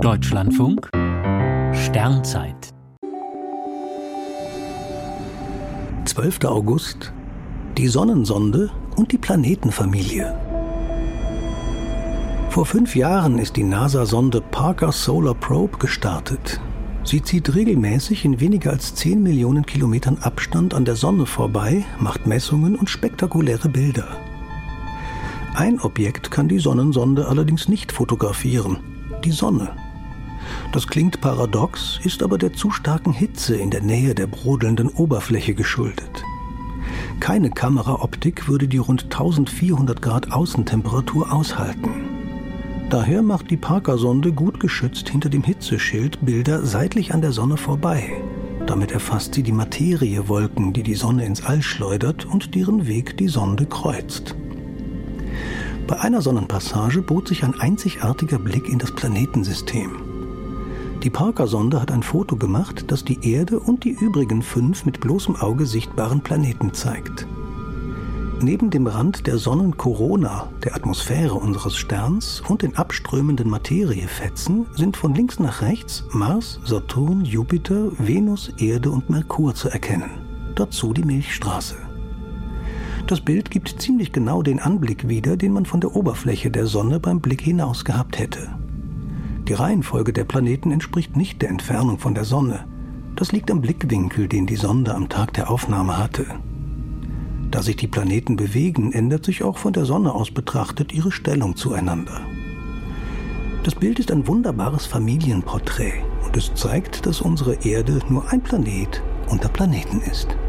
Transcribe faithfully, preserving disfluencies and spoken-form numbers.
Deutschlandfunk Sternzeit zwölfter August. Die Sonnensonde und die Planetenfamilie. Vor fünf Jahren ist die NASA-Sonde Parker Solar Probe gestartet. Sie zieht regelmäßig in weniger als zehn Millionen Kilometern Abstand an der Sonne vorbei, macht Messungen und spektakuläre Bilder. Ein Objekt kann die Sonnensonde allerdings nicht fotografieren: die Sonne. Das klingt paradox, ist aber der zu starken Hitze in der Nähe der brodelnden Oberfläche geschuldet. Keine Kameraoptik würde die rund eintausendvierhundert Grad Außentemperatur aushalten. Daher macht die Parker-Sonde gut geschützt hinter dem Hitzeschild Bilder seitlich an der Sonne vorbei. Damit erfasst sie die Materiewolken, die die Sonne ins All schleudert und deren Weg die Sonde kreuzt. Bei einer Sonnenpassage bot sich ein einzigartiger Blick in das Planetensystem. Die Parker-Sonde hat ein Foto gemacht, das die Erde und die übrigen fünf mit bloßem Auge sichtbaren Planeten zeigt. Neben dem Rand der Sonnenkorona, der Atmosphäre unseres Sterns, und den abströmenden Materiefetzen sind von links nach rechts Mars, Saturn, Jupiter, Venus, Erde und Merkur zu erkennen. Dazu die Milchstraße. Das Bild gibt ziemlich genau den Anblick wider, den man von der Oberfläche der Sonne beim Blick hinaus gehabt hätte. Die Reihenfolge der Planeten entspricht nicht der Entfernung von der Sonne. Das liegt am Blickwinkel, den die Sonde am Tag der Aufnahme hatte. Da sich die Planeten bewegen, ändert sich auch von der Sonne aus betrachtet ihre Stellung zueinander. Das Bild ist ein wunderbares Familienporträt und es zeigt, dass unsere Erde nur ein Planet unter Planeten ist.